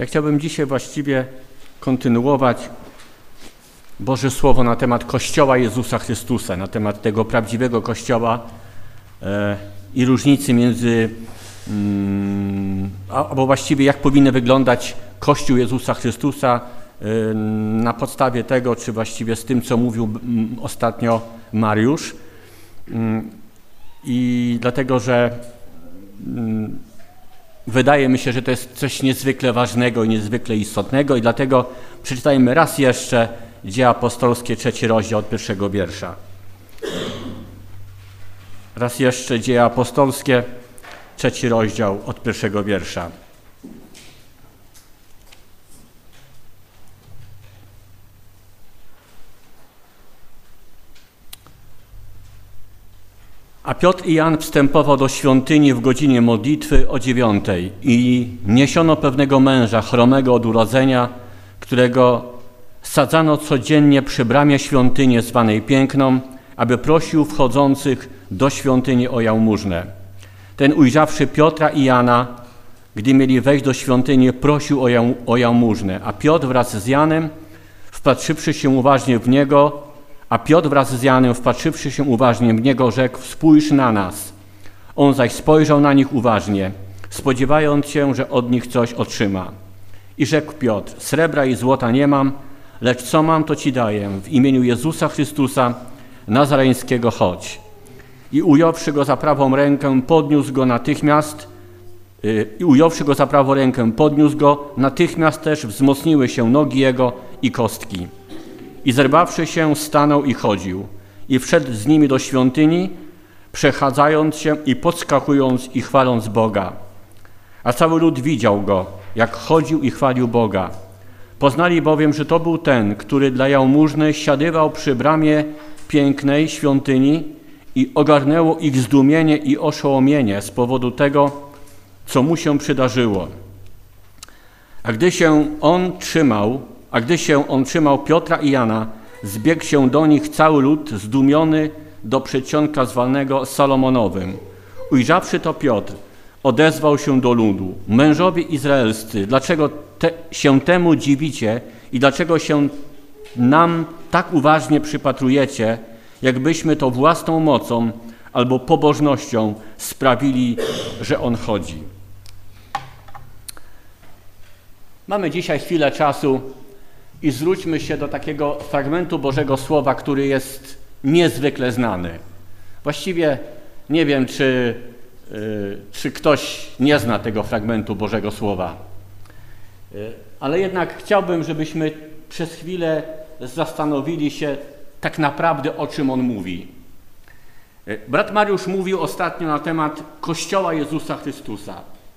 Ja chciałbym dzisiaj właściwie kontynuować Boże Słowo na temat Kościoła Jezusa Chrystusa, na temat tego prawdziwego Kościoła i różnicy między, albo właściwie jak powinien wyglądać Kościół Jezusa Chrystusa na podstawie tego, czy właściwie z tym, co mówił ostatnio Mariusz. I dlatego, że wydaje mi się, że to jest coś niezwykle ważnego i niezwykle istotnego i dlatego przeczytajmy raz jeszcze Dzieje Apostolskie, 3 rozdział od 1 wiersza. Raz jeszcze Dzieje Apostolskie, 3 rozdział od 1 wiersza. A Piotr i Jan wstępował do świątyni w godzinie modlitwy o 9 i niesiono pewnego męża, chromego od urodzenia, którego sadzano codziennie przy bramie świątyni zwanej Piękną, aby prosił wchodzących do świątyni o jałmużnę. Ten, ujrzawszy Piotra i Jana, gdy mieli wejść do świątyni, prosił o jałmużnę, a Piotr wraz z Janem, wpatrzywszy się uważnie w niego, rzekł: spójrz na nas. On zaś spojrzał na nich uważnie, spodziewając się, że od nich coś otrzyma. I rzekł Piotr: srebra i złota nie mam, lecz co mam, to ci daję. W imieniu Jezusa Chrystusa Nazareńskiego chodź. I ująwszy go za prawą rękę, podniósł go, natychmiast też wzmocniły się nogi jego i kostki. I zerwawszy się, stanął i chodził. I wszedł z nimi do świątyni, przechadzając się i podskakując i chwaląc Boga. A cały lud widział go, jak chodził i chwalił Boga. Poznali bowiem, że to był ten, który dla jałmużny siadywał przy bramie pięknej świątyni, i ogarnęło ich zdumienie i oszołomienie z powodu tego, co mu się przydarzyło. A gdy się on trzymał Piotra i Jana, zbiegł się do nich cały lud, zdumiony do przedsionka zwanego Salomonowym. Ujrzawszy to Piotr, odezwał się do ludu: mężowie izraelscy, dlaczego się temu dziwicie i dlaczego się nam tak uważnie przypatrujecie, jakbyśmy to własną mocą albo pobożnością sprawili, że on chodzi? Mamy dzisiaj chwilę czasu i zwróćmy się do takiego fragmentu Bożego Słowa, który jest niezwykle znany. Właściwie nie wiem, czy ktoś nie zna tego fragmentu Bożego Słowa. Ale jednak chciałbym, żebyśmy przez chwilę zastanowili się tak naprawdę, o czym on mówi. Brat Mariusz mówił ostatnio na temat Kościoła Jezusa Chrystusa.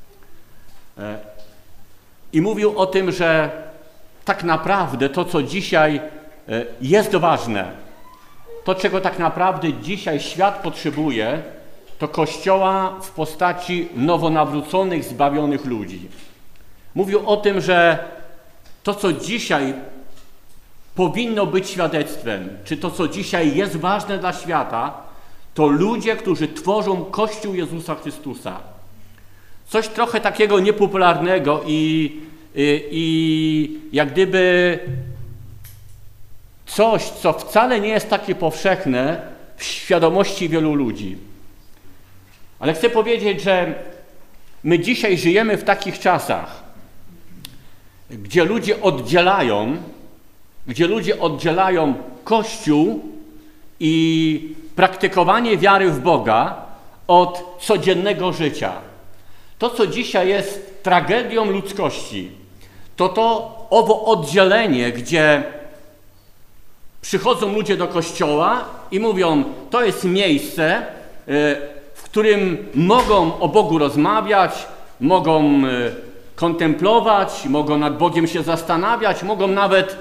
I mówił o tym, że tak naprawdę to, co dzisiaj jest ważne, to, czego tak naprawdę dzisiaj świat potrzebuje, to Kościoła w postaci nowonawróconych, zbawionych ludzi. Mówił o tym, że to, co dzisiaj powinno być świadectwem, czy to, co dzisiaj jest ważne dla świata, to ludzie, którzy tworzą Kościół Jezusa Chrystusa. Coś trochę takiego niepopularnego i jak gdyby coś, co wcale nie jest takie powszechne w świadomości wielu ludzi. Ale chcę powiedzieć, że my dzisiaj żyjemy w takich czasach, gdzie ludzie oddzielają Kościół i praktykowanie wiary w Boga od codziennego życia. To, co dzisiaj jest tragedią ludzkości, to owo oddzielenie, gdzie przychodzą ludzie do Kościoła i mówią: to jest miejsce, w którym mogą o Bogu rozmawiać, mogą kontemplować, mogą nad Bogiem się zastanawiać, mogą nawet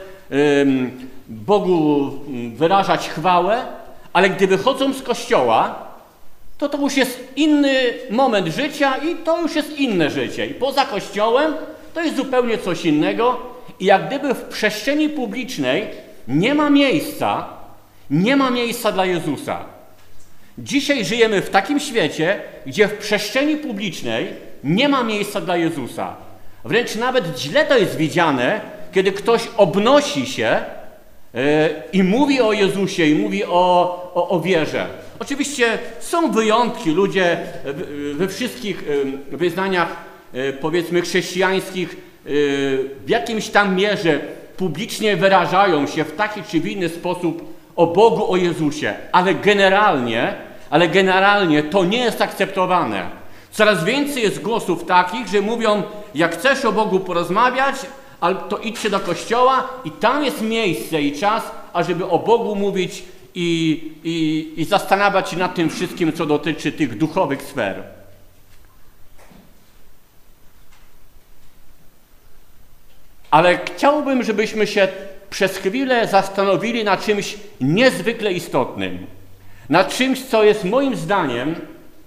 Bogu wyrażać chwałę, ale gdy wychodzą z Kościoła, to już jest inny moment życia i to już jest inne życie. I poza Kościołem to jest zupełnie coś innego i jak gdyby w przestrzeni publicznej nie ma miejsca dla Jezusa. Dzisiaj żyjemy w takim świecie, gdzie w przestrzeni publicznej nie ma miejsca dla Jezusa. Wręcz nawet źle to jest widziane, kiedy ktoś obnosi się i mówi o Jezusie, i mówi o wierze. Oczywiście są wyjątki, ludzie we wszystkich wyznaniach, powiedzmy, chrześcijańskich w jakimś tam mierze publicznie wyrażają się w taki czy w inny sposób o Bogu, o Jezusie, ale generalnie to nie jest akceptowane. Coraz więcej jest głosów takich, że mówią, jak chcesz o Bogu porozmawiać, to idźcie do kościoła i tam jest miejsce i czas, ażeby o Bogu mówić i zastanawiać się nad tym wszystkim, co dotyczy tych duchowych sfer. Ale chciałbym, żebyśmy się przez chwilę zastanowili nad czymś niezwykle istotnym. Nad czymś, co jest moim zdaniem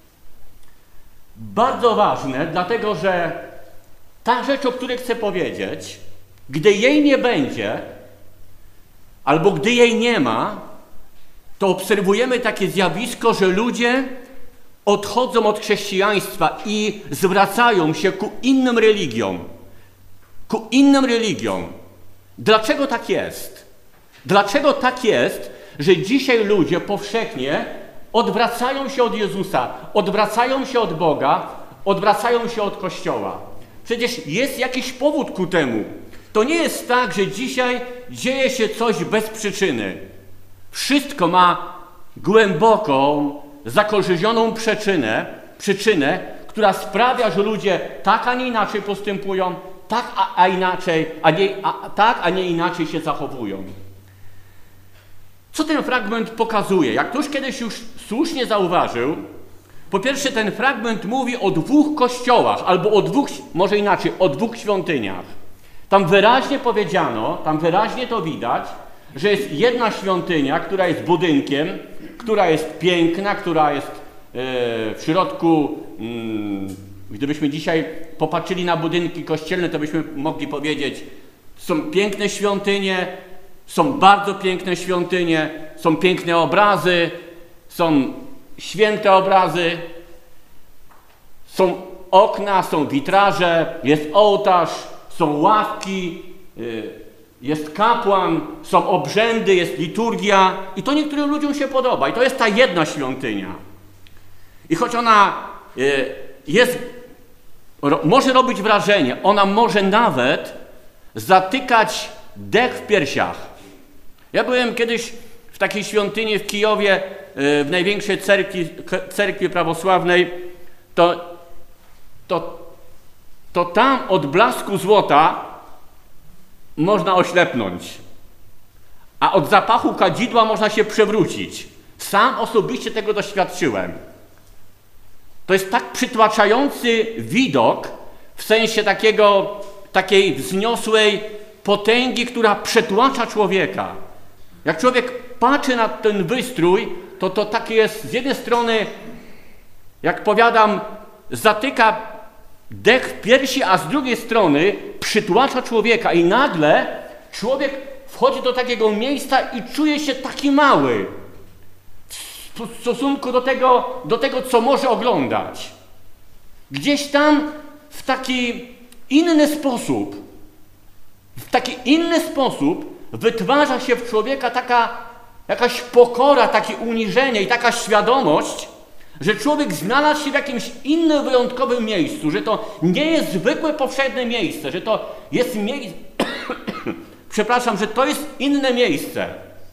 bardzo ważne, dlatego że ta rzecz, o której chcę powiedzieć, gdy jej nie będzie, albo gdy jej nie ma, to obserwujemy takie zjawisko, że ludzie odchodzą od chrześcijaństwa i zwracają się ku innym religiom. Ku innym religiom. Dlaczego tak jest? Dlaczego tak jest, że dzisiaj ludzie powszechnie odwracają się od Jezusa, odwracają się od Boga, odwracają się od Kościoła? Przecież jest jakiś powód ku temu. To nie jest tak, że dzisiaj dzieje się coś bez przyczyny. Wszystko ma głęboką, zakorzenioną przyczynę, która sprawia, że ludzie tak, a nie inaczej postępują, tak, a nie inaczej się zachowują. Co ten fragment pokazuje? Jak ktoś kiedyś już słusznie zauważył, po pierwsze ten fragment mówi o dwóch kościołach, albo może inaczej, o dwóch świątyniach. Tam wyraźnie powiedziano, tam wyraźnie to widać, że jest jedna świątynia, która jest budynkiem, która jest piękna, która jest w środku, gdybyśmy dzisiaj popatrzyli na budynki kościelne, to byśmy mogli powiedzieć, są piękne świątynie, są bardzo piękne świątynie, są piękne obrazy, są święte obrazy, są okna, są witraże, jest ołtarz, są ławki, jest kapłan, są obrzędy, jest liturgia i to niektórym ludziom się podoba i to jest ta jedna świątynia. I choć ona może robić wrażenie, ona może nawet zatykać dech w piersiach. Ja byłem kiedyś w takiej świątyni w Kijowie, w największej cerkwi prawosławnej, to tam od blasku złota można oślepnąć, a od zapachu kadzidła można się przewrócić. Sam osobiście tego doświadczyłem. To jest tak przytłaczający widok w sensie takiej wzniosłej potęgi, która przetłacza człowieka. Jak człowiek patrzy na ten wystrój, to takie jest z jednej strony, jak powiadam, zatyka dech w piersi, a z drugiej strony przytłacza człowieka i nagle człowiek wchodzi do takiego miejsca i czuje się taki mały w stosunku do tego, co może oglądać. Gdzieś tam w taki inny sposób wytwarza się w człowieka jakaś pokora, takie uniżenie i taka świadomość, że człowiek znalazł się w jakimś innym, wyjątkowym miejscu, że to nie jest zwykłe, powszechne miejsce, że to jest miejsce, przepraszam, że to jest inne miejsce,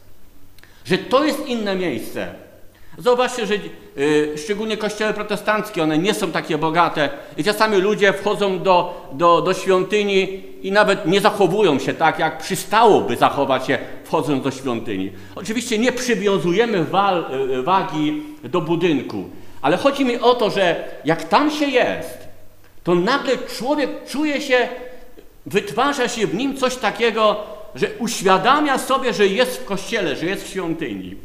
Zauważcie, że szczególnie kościoły protestanckie, one nie są takie bogate i czasami ludzie wchodzą do świątyni i nawet nie zachowują się tak, jak przystałoby zachować się wchodząc do świątyni. Oczywiście nie przywiązujemy wagi do budynku, ale chodzi mi o to, że jak tam się jest, to nagle człowiek czuje się, wytwarza się w nim coś takiego, że uświadamia sobie, że jest w kościele, że jest w świątyni.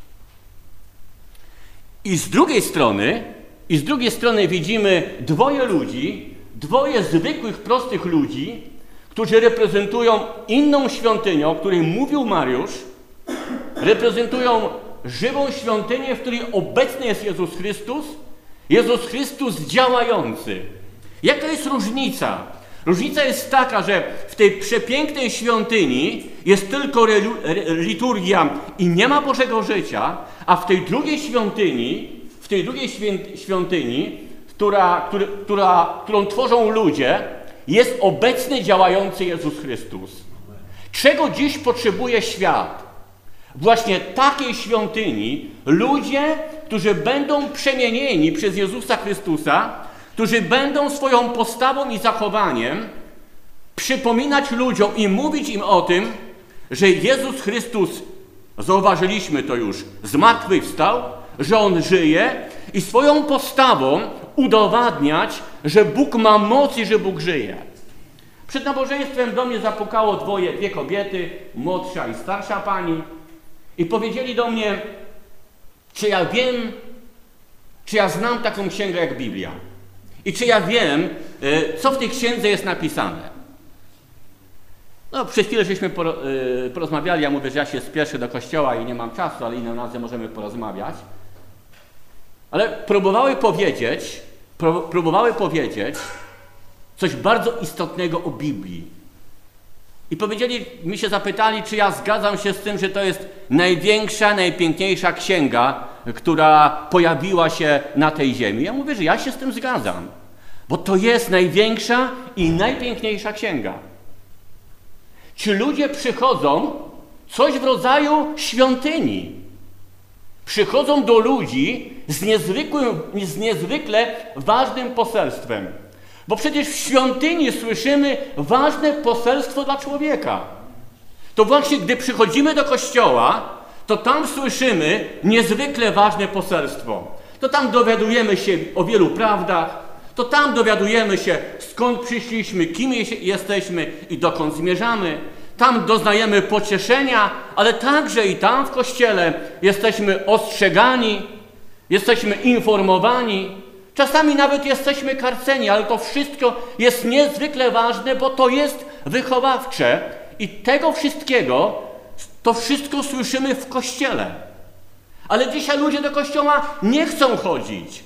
I z drugiej strony widzimy dwoje zwykłych, prostych ludzi, którzy reprezentują inną świątynię, o której mówił Mariusz, reprezentują żywą świątynię, w której obecny jest Jezus Chrystus działający. Jaka jest różnica? Różnica jest taka, że w tej przepięknej świątyni jest tylko liturgia i nie ma Bożego życia, a w tej drugiej świątyni, którą tworzą ludzie, jest obecny, działający Jezus Chrystus. Czego dziś potrzebuje świat? Właśnie takiej świątyni, ludzie, którzy będą przemienieni przez Jezusa Chrystusa, którzy będą swoją postawą i zachowaniem przypominać ludziom i mówić im o tym, że Jezus Chrystus, zauważyliśmy to już, zmartwychwstał, że On żyje i swoją postawą udowadniać, że Bóg ma moc i że Bóg żyje. Przed nabożeństwem do mnie zapukało dwie kobiety, młodsza i starsza pani, i powiedzieli do mnie, czy ja wiem, czy ja znam taką księgę jak Biblia i czy ja wiem, co w tej księdze jest napisane. No, przez chwilę żeśmy porozmawiali, ja mówię, że ja się spieszę do kościoła i nie mam czasu, ale innym razem możemy porozmawiać. Ale próbowały powiedzieć coś bardzo istotnego o Biblii. I mi się zapytali, czy ja zgadzam się z tym, że to jest największa, najpiękniejsza księga, która pojawiła się na tej ziemi. Ja mówię, że ja się z tym zgadzam, bo to jest największa i najpiękniejsza księga. Ci ludzie przychodzą, coś w rodzaju świątyni. Przychodzą do ludzi z niezwykle ważnym poselstwem. Bo przecież w świątyni słyszymy ważne poselstwo dla człowieka. To właśnie gdy przychodzimy do kościoła, to tam słyszymy niezwykle ważne poselstwo. To tam dowiadujemy się o wielu prawdach, to tam dowiadujemy się, skąd przyszliśmy, kim jesteśmy i dokąd zmierzamy. Tam doznajemy pocieszenia, ale także i tam w kościele jesteśmy ostrzegani, jesteśmy informowani. Czasami nawet jesteśmy karceni, ale to wszystko jest niezwykle ważne, bo to jest wychowawcze i to wszystko słyszymy w Kościele. Ale dzisiaj ludzie do Kościoła nie chcą chodzić.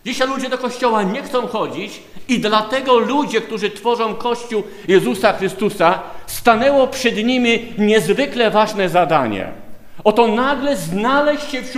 I dlatego ludzie, którzy tworzą Kościół Jezusa Chrystusa, stanęło przed nimi niezwykle ważne zadanie. Oto nagle znaleźć się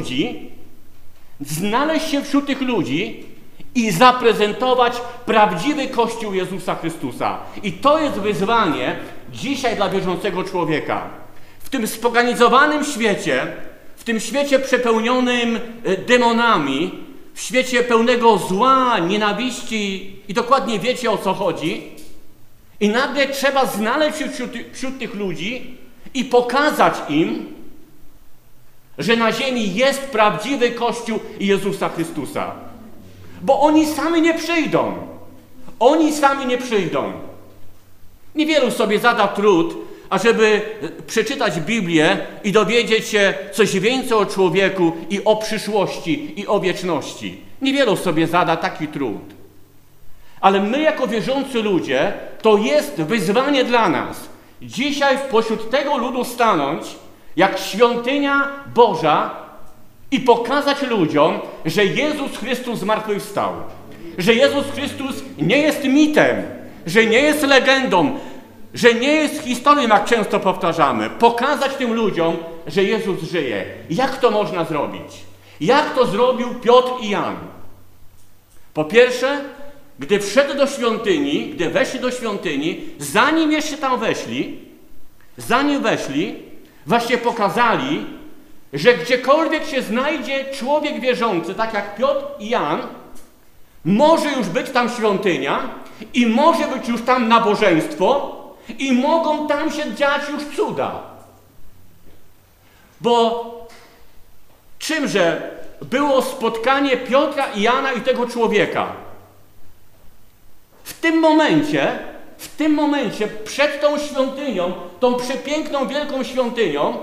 wśród tych ludzi i zaprezentować prawdziwy Kościół Jezusa Chrystusa. I to jest wyzwanie dzisiaj dla wierzącego człowieka. W tym spoganizowanym świecie, w tym świecie przepełnionym demonami, w świecie pełnego zła, nienawiści i dokładnie wiecie, o co chodzi. I nagle trzeba znaleźć się wśród tych ludzi i pokazać im, że na ziemi jest prawdziwy Kościół Jezusa Chrystusa. Bo oni sami nie przyjdą. Niewielu sobie zada trud, ażeby przeczytać Biblię i dowiedzieć się coś więcej o człowieku i o przyszłości i o wieczności. Niewielu sobie zada taki trud. Ale my jako wierzący ludzie, to jest wyzwanie dla nas. Dzisiaj pośród tego ludu stanąć jak świątynia Boża i pokazać ludziom, że Jezus Chrystus zmartwychwstał. Że Jezus Chrystus nie jest mitem, że nie jest legendą, że nie jest historią, jak często powtarzamy. Pokazać tym ludziom, że Jezus żyje. Jak to można zrobić? Jak to zrobił Piotr i Jan? Po pierwsze, gdy weszli do świątyni, zanim jeszcze tam weszli, właśnie pokazali, że gdziekolwiek się znajdzie człowiek wierzący, tak jak Piotr i Jan, może już być tam świątynia i może być już tam nabożeństwo i mogą tam się dziać już cuda. Bo czymże było spotkanie Piotra i Jana i tego człowieka? W tym momencie przed tą świątynią, tą przepiękną, wielką świątynią,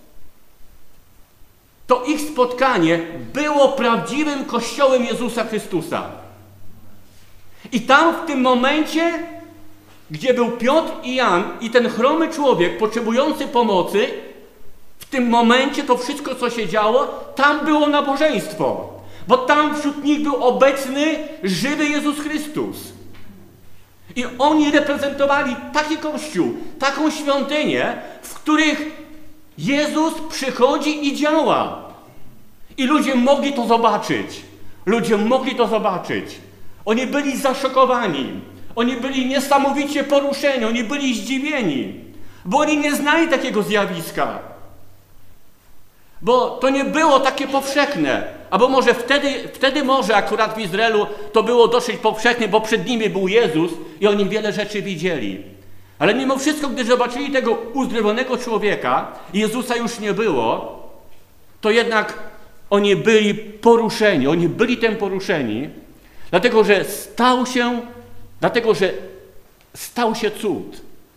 to ich spotkanie było prawdziwym Kościołem Jezusa Chrystusa. I tam w tym momencie, gdzie był Piotr i Jan i ten chromy człowiek potrzebujący pomocy, w tym momencie to wszystko, co się działo, tam było nabożeństwo. Bo tam wśród nich był obecny żywy Jezus Chrystus. I oni reprezentowali taki Kościół, taką świątynię, w których Jezus przychodzi i działa. I ludzie mogli to zobaczyć. Ludzie mogli to zobaczyć. Oni byli zaszokowani. Oni byli niesamowicie poruszeni. Oni byli zdziwieni. Bo oni nie znali takiego zjawiska. Bo to nie było takie powszechne. Albo może wtedy może akurat w Izraelu to było dosyć powszechne, bo przed nimi był Jezus i oni wiele rzeczy widzieli. Ale mimo wszystko, gdy zobaczyli tego uzdrowionego człowieka, Jezusa już nie było, to jednak oni byli poruszeni. Oni byli tym poruszeni, dlatego że stał się cud.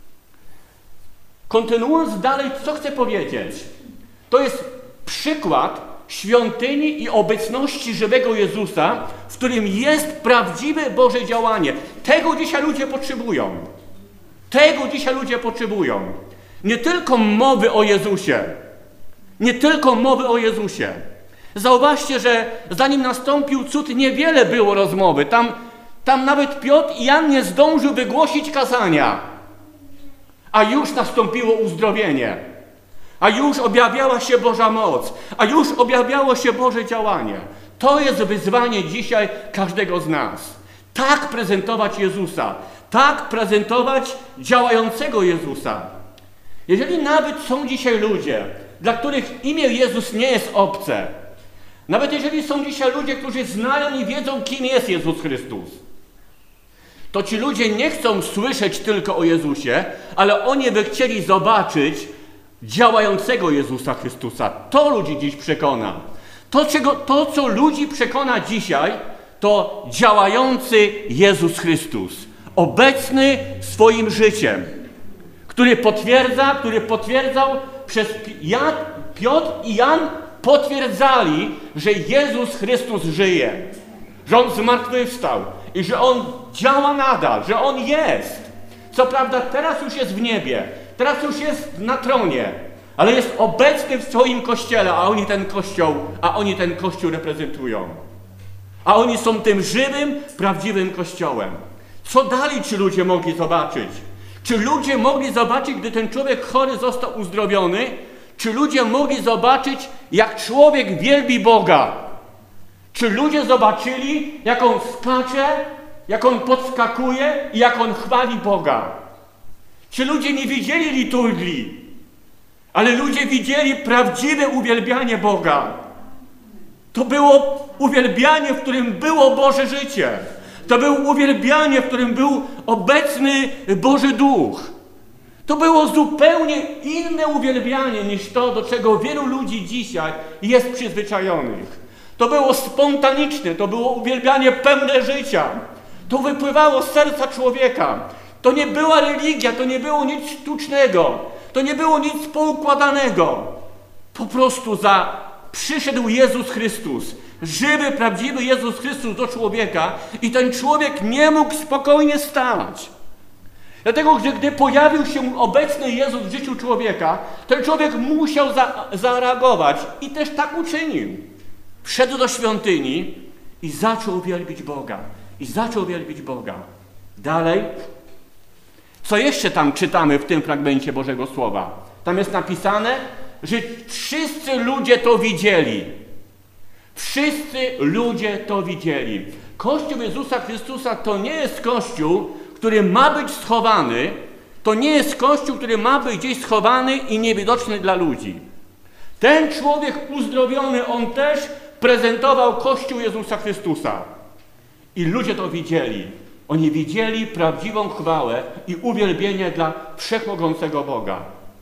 Kontynuując dalej, co chcę powiedzieć? To jest przykład świątyni i obecności żywego Jezusa, w którym jest prawdziwe Boże działanie. Tego dzisiaj ludzie potrzebują. Tego dzisiaj ludzie potrzebują. Nie tylko mowy o Jezusie. Nie tylko mowy o Jezusie. Zauważcie, że zanim nastąpił cud, niewiele było rozmowy. Tam nawet Piotr i Jan nie zdążył wygłosić kazania. A już nastąpiło uzdrowienie. A już objawiała się Boża moc. A już objawiało się Boże działanie. To jest wyzwanie dzisiaj każdego z nas. Tak prezentować Jezusa. Tak prezentować działającego Jezusa. Jeżeli nawet są dzisiaj ludzie, dla których imię Jezus nie jest obce, nawet jeżeli są dzisiaj ludzie, którzy znają i wiedzą, kim jest Jezus Chrystus, to ci ludzie nie chcą słyszeć tylko o Jezusie, ale oni by chcieli zobaczyć działającego Jezusa Chrystusa. To ludzi dziś przekona. To, co ludzi przekona dzisiaj, to działający Jezus Chrystus. Obecny swoim życiem, który potwierdzał przez Piotr i Jan potwierdzali, że Jezus Chrystus żyje, że On zmartwychwstał i że On działa nadal, że On jest. Co prawda teraz już jest w niebie, teraz już jest na tronie, ale jest obecny w swoim Kościele, a oni ten Kościół reprezentują. A oni są tym żywym, prawdziwym Kościołem. Co dalej ci ludzie mogli zobaczyć? Czy ludzie mogli zobaczyć, gdy ten człowiek chory został uzdrowiony? Czy ludzie mogli zobaczyć, jak człowiek wielbi Boga? Czy ludzie zobaczyli, jak on skacze, jak on podskakuje i jak on chwali Boga? Czy ludzie nie widzieli liturgii, ale ludzie widzieli prawdziwe uwielbianie Boga? To było uwielbianie, w którym było Boże życie. To było uwielbianie, w którym był obecny Boży Duch. To było zupełnie inne uwielbianie niż to, do czego wielu ludzi dzisiaj jest przyzwyczajonych. To było spontaniczne, to było uwielbianie pełne życia. To wypływało z serca człowieka. To nie była religia, to nie było nic sztucznego, to nie było nic poukładanego. Po prostu przyszedł Jezus Chrystus, żywy, prawdziwy Jezus Chrystus do człowieka i ten człowiek nie mógł spokojnie stać. Dlatego, że gdy pojawił się obecny Jezus w życiu człowieka, ten człowiek musiał zareagować i też tak uczynił. Wszedł do świątyni i zaczął wielbić Boga. Dalej, co jeszcze tam czytamy w tym fragmencie Bożego Słowa? Tam jest napisane, że wszyscy ludzie to widzieli. Wszyscy ludzie to widzieli. Kościół Jezusa Chrystusa to nie jest Kościół, który ma być schowany. To nie jest Kościół, który ma być gdzieś schowany i niewidoczny dla ludzi. Ten człowiek uzdrowiony, on też prezentował Kościół Jezusa Chrystusa. I ludzie to widzieli. Oni widzieli prawdziwą chwałę i uwielbienie dla wszechmogącego Boga.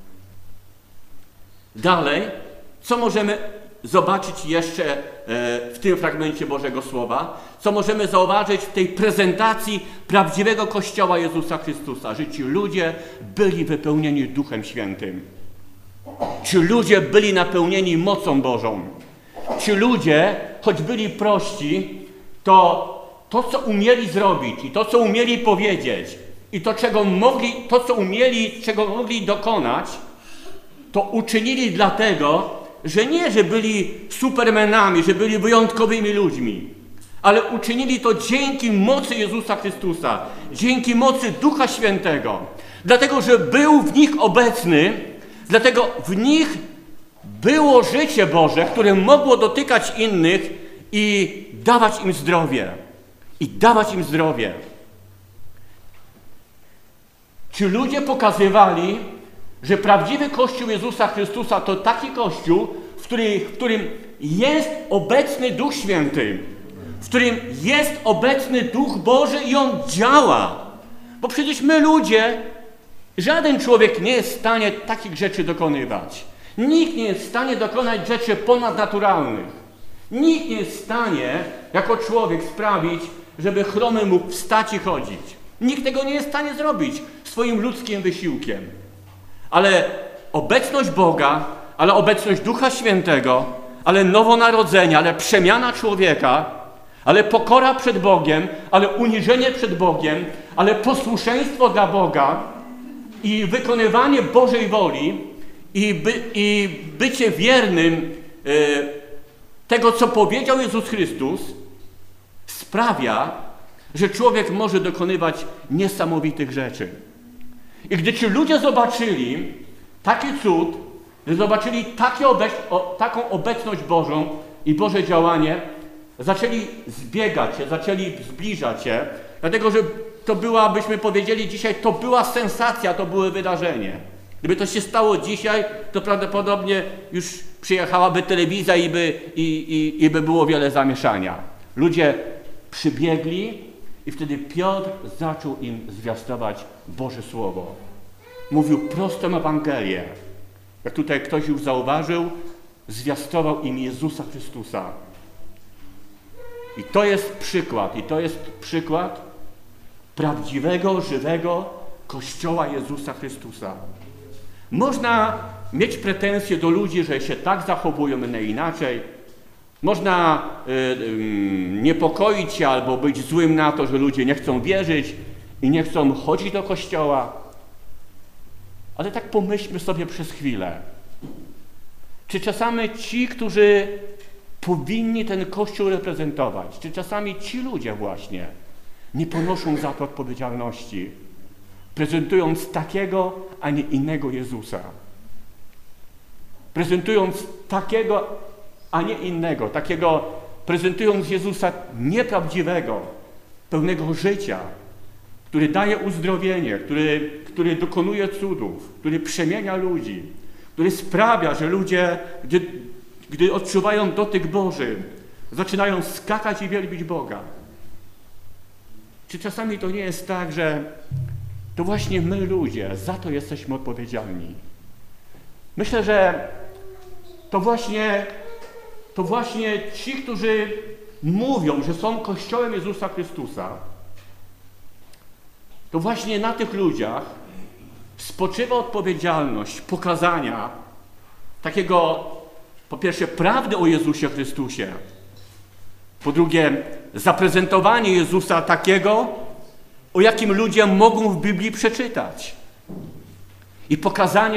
Dalej, co możemy zobaczyć jeszcze w tym fragmencie Bożego Słowa? Co możemy zauważyć w tej prezentacji prawdziwego Kościoła Jezusa Chrystusa? Że ci ludzie byli wypełnieni Duchem Świętym. Ci ludzie byli napełnieni mocą Bożą. Ci ludzie, choć byli prości, to co umieli zrobić i to, co umieli powiedzieć i czego mogli dokonać, to uczynili dlatego, że nie, że byli supermenami, że byli wyjątkowymi ludźmi, ale uczynili to dzięki mocy Jezusa Chrystusa, dzięki mocy Ducha Świętego. Dlatego, że był w nich obecny, dlatego w nich było życie Boże, które mogło dotykać innych i dawać im zdrowie. I dawać im zdrowie. Ci ludzie pokazywali, że prawdziwy Kościół Jezusa Chrystusa to taki Kościół, w którym jest obecny Duch Święty, w którym jest obecny Duch Boży i On działa. Bo przecież my ludzie, żaden człowiek nie jest w stanie takich rzeczy dokonywać. Nikt nie jest w stanie dokonać rzeczy ponadnaturalnych. Nikt nie jest w stanie, jako człowiek, sprawić, żeby chromy mógł wstać i chodzić. Nikt tego nie jest w stanie zrobić swoim ludzkim wysiłkiem. Ale obecność Boga, ale obecność Ducha Świętego, ale nowonarodzenie, ale przemiana człowieka, ale pokora przed Bogiem, ale uniżenie przed Bogiem, ale posłuszeństwo dla Boga i wykonywanie Bożej woli i bycie wiernym tego, co powiedział Jezus Chrystus, sprawia, że człowiek może dokonywać niesamowitych rzeczy. I gdy ci ludzie zobaczyli taki cud, gdy zobaczyli taką obecność Bożą i Boże działanie, zaczęli zbiegać się, zaczęli zbliżać się, dlatego że to była, byśmy powiedzieli dzisiaj, to była sensacja, to było wydarzenie. Gdyby to się stało dzisiaj, to prawdopodobnie już przyjechałaby telewizja i by było wiele zamieszania. Ludzie przybiegli i wtedy Piotr zaczął im zwiastować Boże Słowo. Mówił prostą Ewangelię. Jak tutaj ktoś już zauważył, zwiastował im Jezusa Chrystusa. I to jest przykład prawdziwego, żywego Kościoła Jezusa Chrystusa. Można mieć pretensje do ludzi, że się tak zachowują, nie inaczej. Można niepokoić się albo być złym na to, że ludzie nie chcą wierzyć i nie chcą chodzić do kościoła. Ale tak pomyślmy sobie przez chwilę. Czy czasami ci, którzy powinni ten Kościół reprezentować, czy czasami ci ludzie właśnie nie ponoszą za to odpowiedzialności, prezentując takiego, a nie innego Jezusa. Prezentując takiego, a nie innego, prezentując Jezusa nieprawdziwego, pełnego życia, który daje uzdrowienie, który dokonuje cudów, który przemienia ludzi, który sprawia, że ludzie, gdy odczuwają dotyk Boży, zaczynają skakać i wielbić Boga. Czy czasami to nie jest tak, że to właśnie my ludzie, za to jesteśmy odpowiedzialni? Myślę, że to właśnie ci, którzy mówią, że są Kościołem Jezusa Chrystusa, to właśnie na tych ludziach spoczywa odpowiedzialność pokazania takiego, po pierwsze, prawdy o Jezusie Chrystusie, po drugie, zaprezentowanie Jezusa takiego, o jakim ludzie mogą w Biblii przeczytać. I pokazanie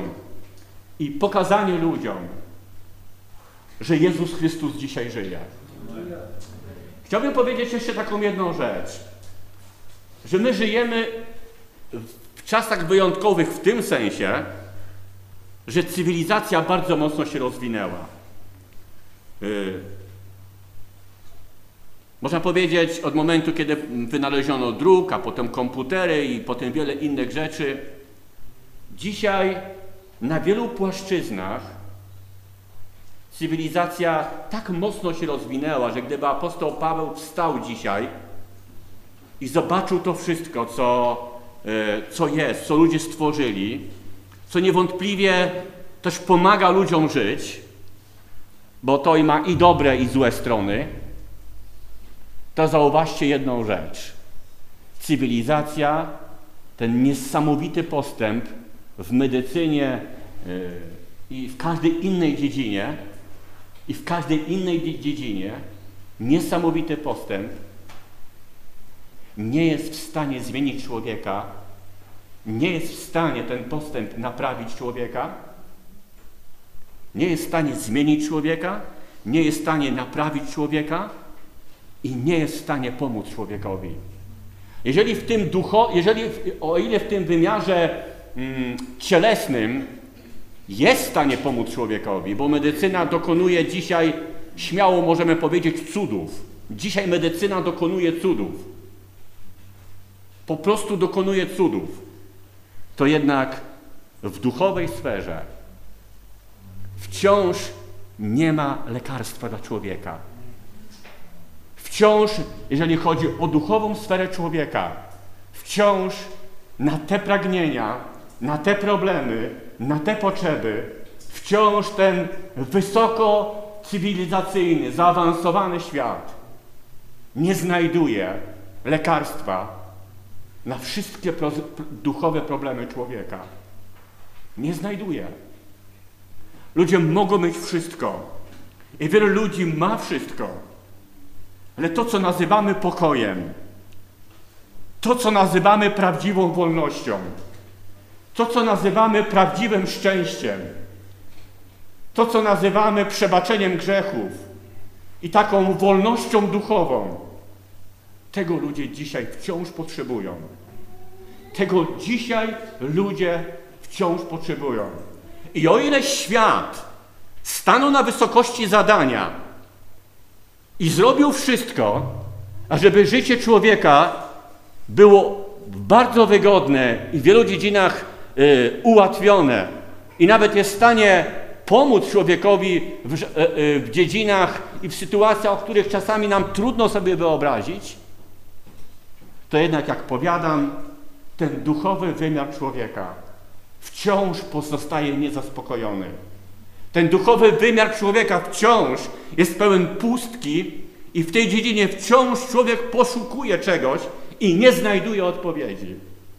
ludziom, że Jezus Chrystus dzisiaj żyje. Chciałbym powiedzieć jeszcze taką jedną rzecz, że my żyjemy w czasach wyjątkowych w tym sensie, że cywilizacja bardzo mocno się rozwinęła. Można powiedzieć, od momentu, kiedy wynaleziono druk, a potem komputery i potem wiele innych rzeczy, dzisiaj na wielu płaszczyznach cywilizacja tak mocno się rozwinęła, że gdyby apostoł Paweł wstał dzisiaj i zobaczył to wszystko, co jest, co ludzie stworzyli, co niewątpliwie też pomaga ludziom żyć, bo to ma i dobre, i złe strony, to zauważcie jedną rzecz. Cywilizacja, ten niesamowity postęp w medycynie i w każdej innej dziedzinie, niesamowity postęp nie jest w stanie zmienić człowieka, nie jest w stanie ten postęp naprawić człowieka, nie jest w stanie zmienić człowieka, nie jest w stanie naprawić człowieka, i nie jest w stanie pomóc człowiekowi. O ile w tym wymiarze cielesnym jest w stanie pomóc człowiekowi, bo medycyna dokonuje dzisiaj, śmiało możemy powiedzieć, cudów. Dzisiaj medycyna dokonuje cudów. Po prostu dokonuje cudów. To jednak w duchowej sferze wciąż nie ma lekarstwa dla człowieka. Wciąż, jeżeli chodzi o duchową sferę człowieka, wciąż na te pragnienia, na te problemy, na te potrzeby, wciąż ten wysoko cywilizacyjny, zaawansowany świat nie znajduje lekarstwa na wszystkie duchowe problemy człowieka. Nie znajduje. Ludzie mogą mieć wszystko i wielu ludzi ma wszystko, ale to, co nazywamy pokojem, to, co nazywamy prawdziwą wolnością, to, co nazywamy prawdziwym szczęściem, to, co nazywamy przebaczeniem grzechów i taką wolnością duchową, tego ludzie dzisiaj wciąż potrzebują. Tego dzisiaj ludzie wciąż potrzebują. I o ile świat stanął na wysokości zadania i zrobił wszystko, ażeby życie człowieka było bardzo wygodne i w wielu dziedzinach ułatwione i nawet jest w stanie pomóc człowiekowi w dziedzinach i w sytuacjach, o których czasami nam trudno sobie wyobrazić, to jednak, jak powiadam, ten duchowy wymiar człowieka wciąż pozostaje niezaspokojony. Ten duchowy wymiar człowieka wciąż jest pełen pustki i w tej dziedzinie wciąż człowiek poszukuje czegoś i nie znajduje odpowiedzi.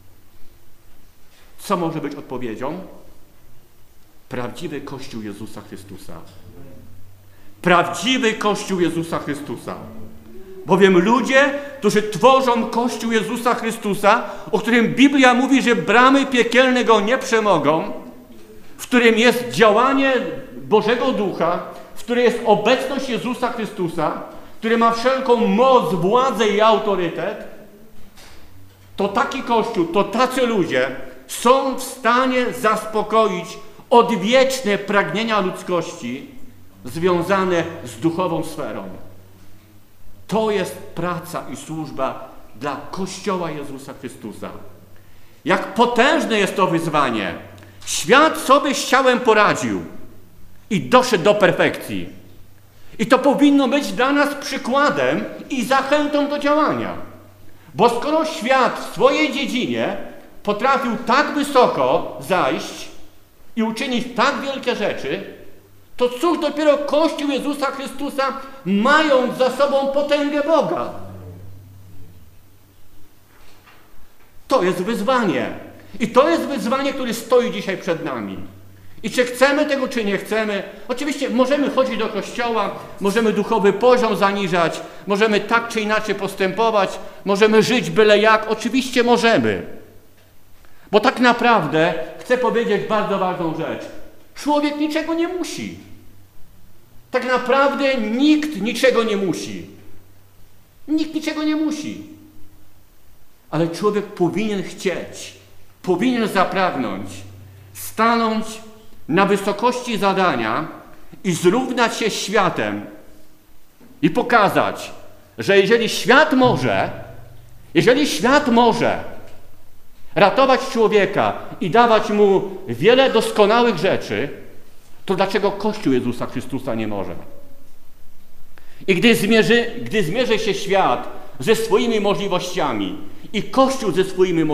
Co może być odpowiedzią? Prawdziwy Kościół Jezusa Chrystusa. Prawdziwy Kościół Jezusa Chrystusa. Bowiem ludzie, którzy tworzą Kościół Jezusa Chrystusa, o którym Biblia mówi, że bramy piekielne go nie przemogą, w którym jest działanie Bożego Ducha, w którym jest obecność Jezusa Chrystusa, który ma wszelką moc, władzę i autorytet, to taki Kościół, to tacy ludzie są w stanie zaspokoić odwieczne pragnienia ludzkości związane z duchową sferą. To jest praca i służba dla Kościoła Jezusa Chrystusa. Jak potężne jest to wyzwanie. Świat sobie z ciałem poradził i doszedł do perfekcji. I to powinno być dla nas przykładem i zachętą do działania. Bo skoro świat w swojej dziedzinie potrafił tak wysoko zajść i uczynić tak wielkie rzeczy, to cóż dopiero Kościół Jezusa Chrystusa, mając za sobą potęgę Boga. To jest wyzwanie. I to jest wyzwanie, które stoi dzisiaj przed nami. I czy chcemy tego, czy nie chcemy, oczywiście możemy chodzić do kościoła, możemy duchowy poziom zaniżać, możemy tak czy inaczej postępować, możemy żyć byle jak, oczywiście możemy. Bo tak naprawdę chcę powiedzieć bardzo ważną rzecz. Człowiek niczego nie musi. Tak naprawdę nikt niczego nie musi. Nikt niczego nie musi. Ale człowiek powinien chcieć, powinien zapragnąć, stanąć na wysokości zadania i zrównać się z światem i pokazać, że jeżeli świat może ratować człowieka i dawać mu wiele doskonałych rzeczy, to dlaczego Kościół Jezusa Chrystusa nie może? I gdy zmierzy się świat ze swoimi możliwościami i Kościół ze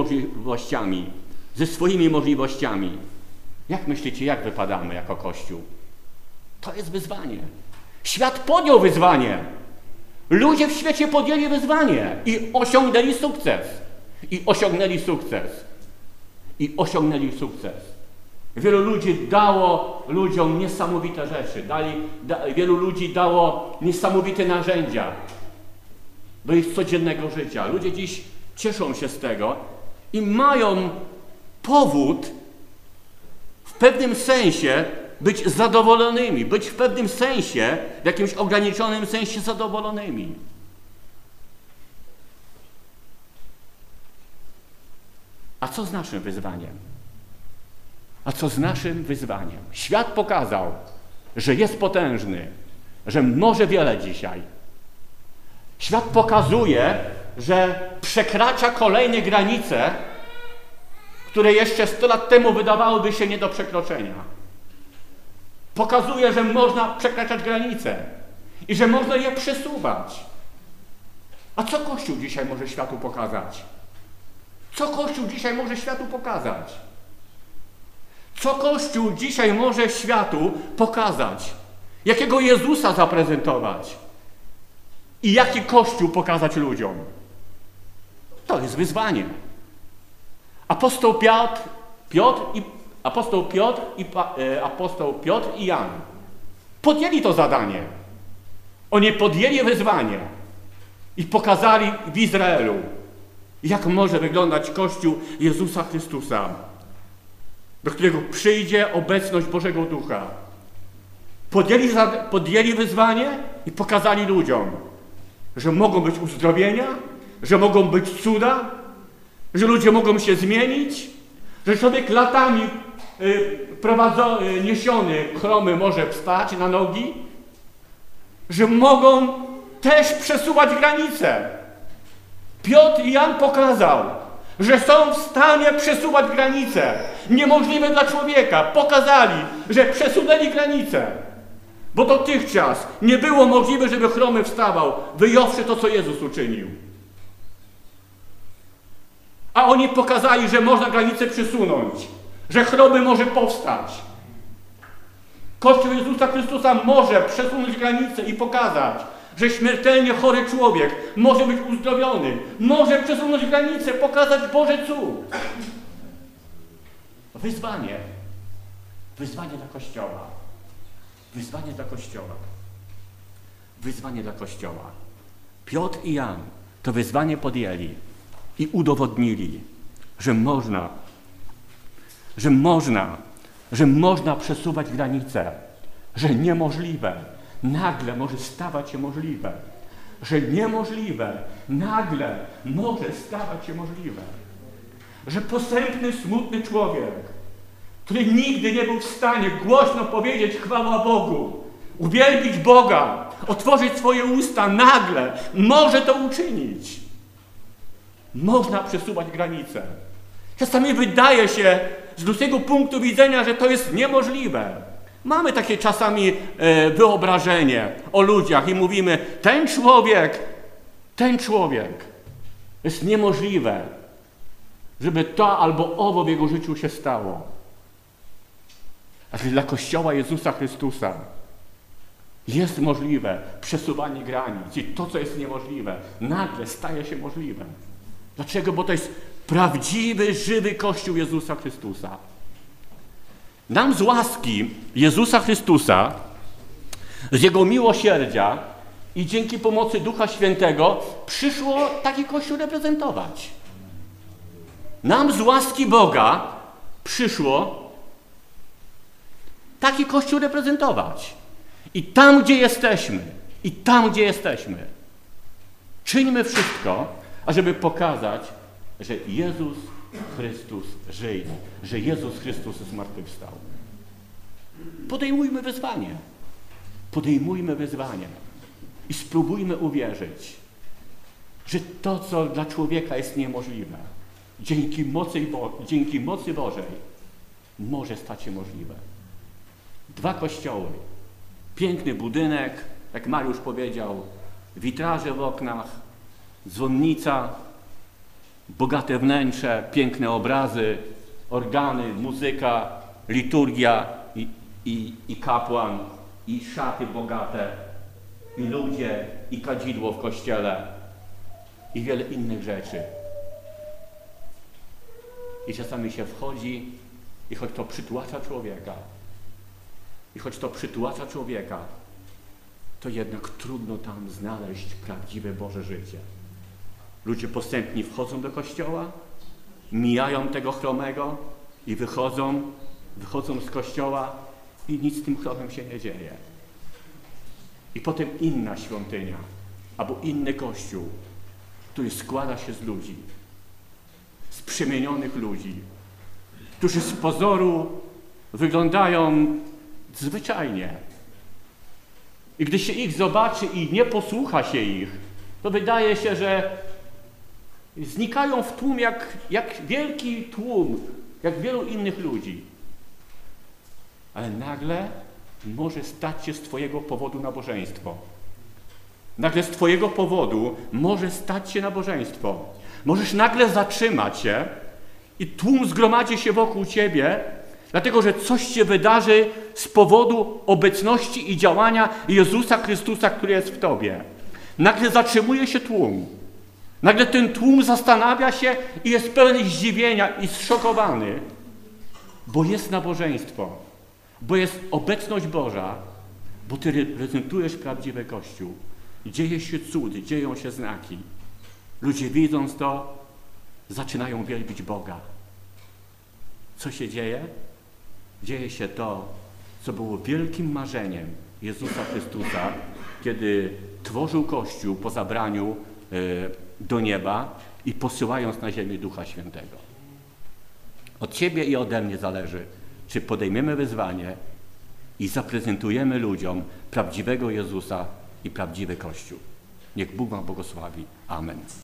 swoimi możliwościami, jak myślicie, jak wypadamy jako Kościół? To jest wyzwanie. Świat podjął wyzwanie. Ludzie w świecie podjęli wyzwanie i osiągnęli sukces. Wielu ludzi dało ludziom niesamowite rzeczy. Wielu ludzi dało niesamowite narzędzia do ich codziennego życia. Ludzie dziś cieszą się z tego i mają powód w pewnym sensie być zadowolonymi, być w pewnym sensie, w jakimś ograniczonym sensie zadowolonymi. A co z naszym wyzwaniem? A co z naszym wyzwaniem? Świat pokazał, że jest potężny, że może wiele dzisiaj. Świat pokazuje, że przekracza kolejne granice, które jeszcze 100 lat temu wydawałyby się nie do przekroczenia. Pokazuje, że można przekraczać granice i że można je przesuwać. A co Kościół dzisiaj może światu pokazać? Co Kościół dzisiaj może światu pokazać? Co Kościół dzisiaj może światu pokazać? Jakiego Jezusa zaprezentować? I jaki Kościół pokazać ludziom? To jest wyzwanie. Apostoł Piotr i Jan podjęli to zadanie. Oni podjęli wyzwanie i pokazali w Izraelu, jak może wyglądać Kościół Jezusa Chrystusa, do którego przyjdzie obecność Bożego Ducha. Podjęli wyzwanie i pokazali ludziom, że mogą być uzdrowienia, że mogą być cuda, że ludzie mogą się zmienić, że człowiek latami niesiony chromy może wstać na nogi, że mogą też przesuwać granice. Piotr i Jan pokazał, że są w stanie przesuwać granice. Niemożliwe dla człowieka. Pokazali, że przesunęli granice. Bo dotychczas nie było możliwe, żeby chromy wstawał, wyjąwszy to, co Jezus uczynił. A oni pokazali, że można granicę przesunąć, że chromy może powstać. Kościół Jezusa Chrystusa może przesunąć granice i pokazać, że śmiertelnie chory człowiek może być uzdrowiony, może przesunąć granicę, pokazać Boży cud. Wyzwanie. Wyzwanie dla Kościoła. Wyzwanie dla Kościoła. Wyzwanie dla Kościoła. Piotr i Jan to wyzwanie podjęli i udowodnili, że można przesuwać granice, że niemożliwe nagle może stawać się możliwe, że niemożliwe nagle może stawać się możliwe, że posępny, smutny człowiek, który nigdy nie był w stanie głośno powiedzieć chwała Bogu, uwielbić Boga, otworzyć swoje usta, nagle może to uczynić. Można przesuwać granice. Czasami wydaje się z ludzkiego punktu widzenia, że to jest niemożliwe. Mamy takie czasami wyobrażenie o ludziach i mówimy, ten człowiek jest niemożliwe, żeby to albo owo w jego życiu się stało. A dla Kościoła Jezusa Chrystusa jest możliwe przesuwanie granic i to, co jest niemożliwe, nagle staje się możliwe. Dlaczego? Bo to jest prawdziwy, żywy Kościół Jezusa Chrystusa. Nam z łaski Jezusa Chrystusa, z Jego miłosierdzia i dzięki pomocy Ducha Świętego przyszło taki Kościół reprezentować. Nam z łaski Boga przyszło taki Kościół reprezentować. I tam, gdzie jesteśmy, czyńmy wszystko, ażeby pokazać, że Jezus Chrystus żyje, że Jezus Chrystus zmartwychwstał. Podejmujmy wyzwanie i spróbujmy uwierzyć, że to, co dla człowieka jest niemożliwe, dzięki mocy Bożej może stać się możliwe. 2 kościoły, piękny budynek, jak Mariusz powiedział, witraże w oknach, dzwonnica, bogate wnętrze, piękne obrazy, organy, muzyka, liturgia i kapłan, i szaty bogate, i ludzie, i kadzidło w kościele, i wiele innych rzeczy. I czasami się wchodzi i choć to przytłacza człowieka, to jednak trudno tam znaleźć prawdziwe Boże życie. Ludzie posępni wchodzą do kościoła, mijają tego chromego i wychodzą z kościoła i nic z tym chromem się nie dzieje. I potem inna świątynia, albo inny kościół, który składa się z ludzi, z przemienionych ludzi, którzy z pozoru wyglądają zwyczajnie. I gdy się ich zobaczy i nie posłucha się ich, to wydaje się, że znikają w tłum jak wielki tłum, jak wielu innych ludzi. Ale nagle może stać się z twojego powodu nabożeństwo. Nagle z twojego powodu może stać się nabożeństwo. Możesz nagle zatrzymać się i tłum zgromadzi się wokół ciebie, dlatego że coś się wydarzy z powodu obecności i działania Jezusa Chrystusa, który jest w tobie. Nagle zatrzymuje się tłum. Nagle ten tłum zastanawia się i jest pełen zdziwienia i zszokowany, bo jest nabożeństwo, bo jest obecność Boża, bo ty reprezentujesz prawdziwy Kościół. Dzieje się cud, dzieją się znaki. Ludzie widząc to, zaczynają wielbić Boga. Co się dzieje? Dzieje się to, co było wielkim marzeniem Jezusa Chrystusa, kiedy tworzył Kościół po zabraniu do nieba i posyłając na ziemię Ducha Świętego. Od ciebie i ode mnie zależy, czy podejmiemy wyzwanie i zaprezentujemy ludziom prawdziwego Jezusa i prawdziwy Kościół. Niech Bóg wam błogosławi. Amen.